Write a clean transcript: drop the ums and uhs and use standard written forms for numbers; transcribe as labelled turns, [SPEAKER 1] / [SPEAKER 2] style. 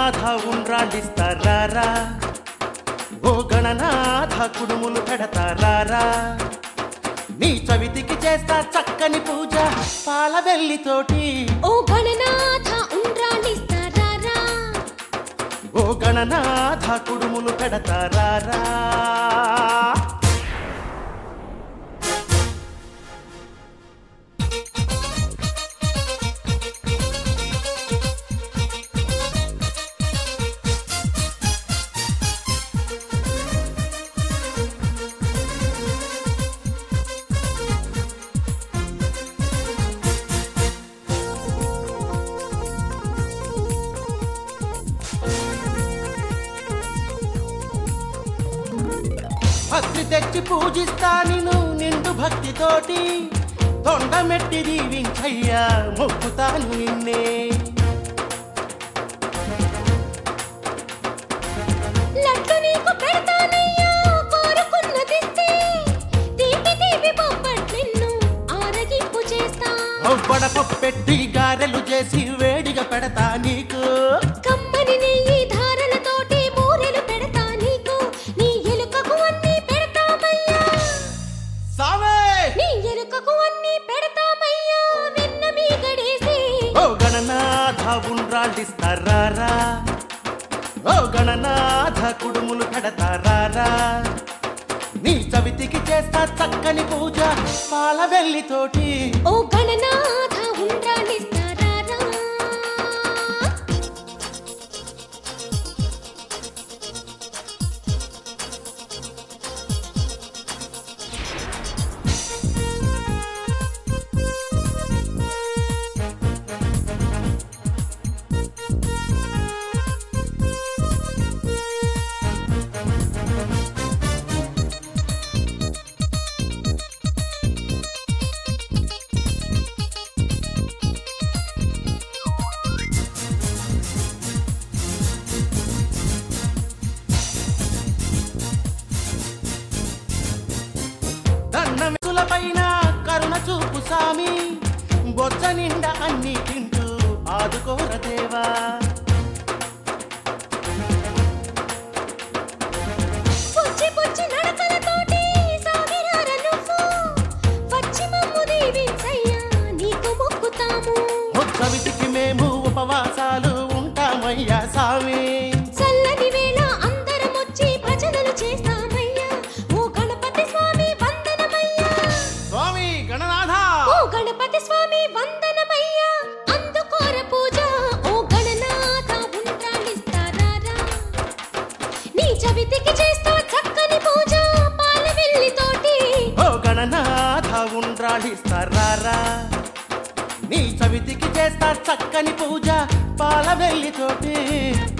[SPEAKER 1] గణనాథ ఉండ్రాళ్ళిస్తారా, ఓ గణనాథ కుడుములు పెడతారా, నీ చవితికి చేస్తా చక్కని పూజ పాల వెల్లితోటి.
[SPEAKER 2] ఓ గణనాథ ఉండ్రాళ్ళిస్తారా,
[SPEAKER 1] ఓ గణనాథ కుడుములు పెడతారా. భక్తి తెచ్చి పూజిస్తా నిన్ను నిండు భక్తితోటి, తొండమెట్టి దీవించయ్యా మొక్కుతాను నిన్నే.
[SPEAKER 2] లడ్డు నీకు పెడతానయ్యా కోరుకున్నదిస్తే, తీపి తీపి బొబ్బట్లు నిన్ను ఆరగింపు చేస్తా.
[SPEAKER 1] బడపప్పు పెట్టి గారెలు చేసి వేడిగా పెడతా నీకు,
[SPEAKER 2] కమ్మని నెయ్యి ధారలతోటి బూరెలు పెడతా నీకు. నీ ఎలుకకు అన్ని పెడతామయ్యా,
[SPEAKER 1] సామే
[SPEAKER 2] నీ ఎలుకకు అన్ని పెడతామయ్యా వెన్న మీగడేసి.
[SPEAKER 1] ఓ గణనాథ ఉండ్రాళ్ళిస్తారా, ఓ గణనాథ కుడుములు పెడతారా, నీ చవితికి చేస్తా చక్కని పూజ పాల వెల్లితోటి.
[SPEAKER 2] ఓ గణనాథ ఉండ్రాళ్ళిస్తారా.
[SPEAKER 1] దండమెతుల పైన కరుణ చూపు సామి, బొచ్చ నిండా అన్ని తింటూ ఆదుకోర దేవా.
[SPEAKER 2] పుచ్చి పుచ్చి నడకలతోటి సాగిరార నువ్వు, వచ్చి మమ్ము దీవించయ్యా నీకు మొక్కుతాము.
[SPEAKER 1] చవితికి మేము ఉపవాసాలు ఉంటామయ్యా సామి,
[SPEAKER 2] చల్లని వేళ అందరం వచ్చి భజనలు చేస్తామయ్యా. ఓ గణపతి స్వామి వందనమయ్యా,
[SPEAKER 1] స్వామి గణనాథ.
[SPEAKER 2] ఓ గణపతి స్వామి వందనమయ్యా, అందుకోర పూజ. ఓ గణనాథ ఉండ్రాళ్ళిస్తారా, నీ చవితికి చేస్తా చక్కని పూజ పాల వెల్లితోటి.
[SPEAKER 1] ఓ గణనాథ ఉండ్రాళ్ళిస్తారా, నీ చవితికి చేస్తా చక్కని పూజ పాల వెల్లితోటి.